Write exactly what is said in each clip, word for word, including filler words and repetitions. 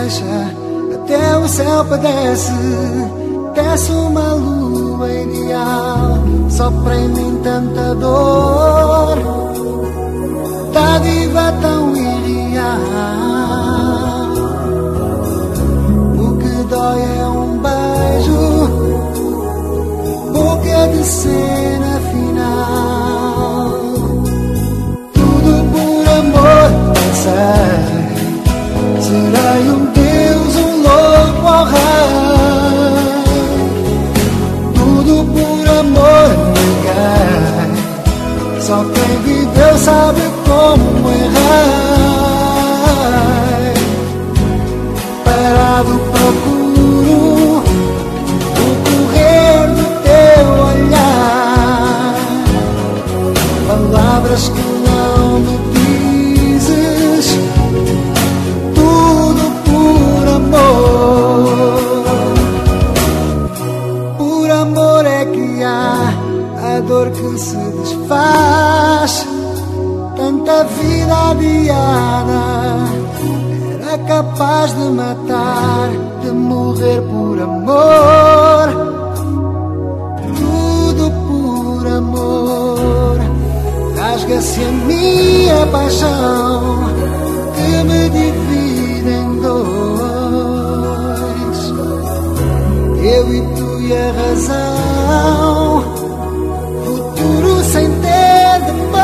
deixa, até o céu padece. Desce uma lua ideal, sopra em mim tanta dor, dádiva tão irreal. O que dói é um beijo, boca de cena final. Tudo por amor, pensei, serei um deus, um louco ao rei. Tudo por amor, ninguém, só quem viveu sabe como errei. Parado procuro o correr do teu olhar, palavras que não me dizes. Tudo por amor. Por amor é que há a dor que se desfaz. Tanta vida adiada era capaz de matar, de morrer por amor. Tudo por amor. Rasga-se a minha paixão, que me divide em dois. Eu e tu e a razão, futuro sem ter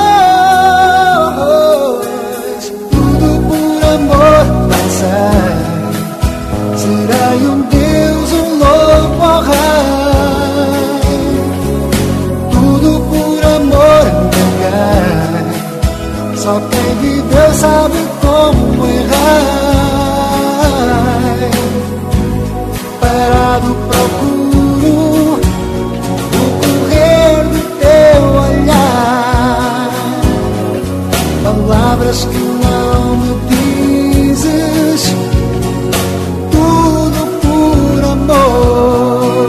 depois. Tudo por amor, pensei, serei um deus, um louco ao rei. Tudo por amor, ninguém, só quem viveu sabe como errei. Parado procuro o correr do teu olhar, palavras que não me dizes. Tudo por amor,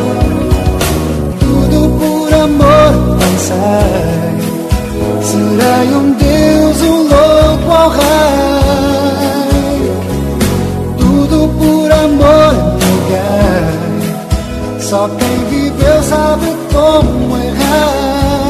tudo por amor, pensei, serei um deus, um louco ao rei. Tudo por amor, ninguém, só quem viveu sabe como errar.